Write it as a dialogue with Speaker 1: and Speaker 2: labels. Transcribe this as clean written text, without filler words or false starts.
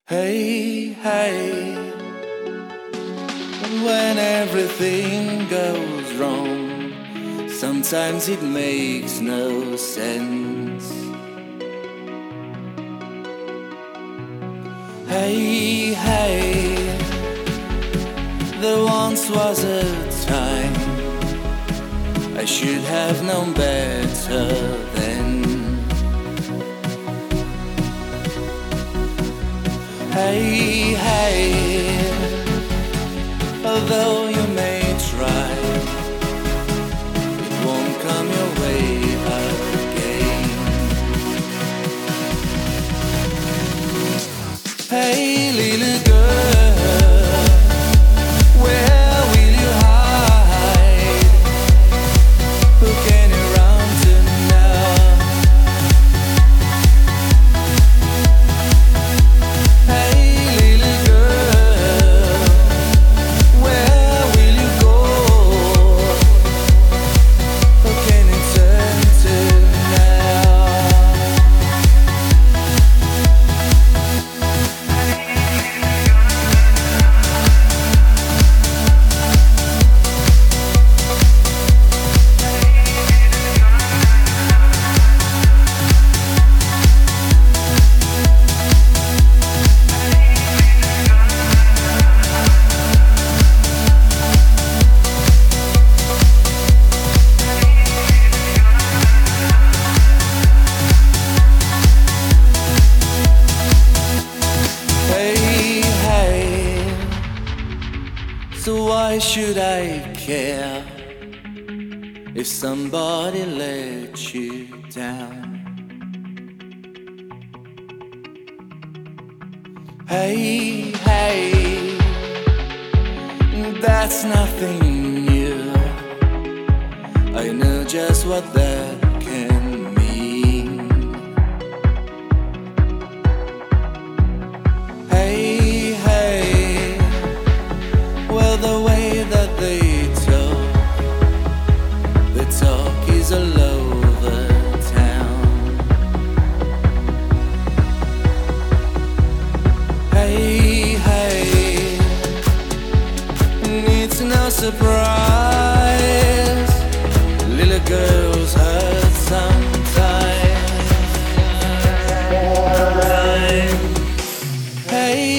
Speaker 1: Hey, hey, when everything goes wrong, sometimes it makes no sense. Hey, hey, there once was a time I should have known better then. Hey, hey, although you may try, it won't come your way again. Hey, little girl, where will you hide? Who can you run to now? So why should I care if somebody let you down? Hey, hey, that's nothing new. I know just what that can mean. Hey, hey, well, the way that they talk is all over town. Hey, hey, it's no surprise, little girls hurt sometimes. Hey,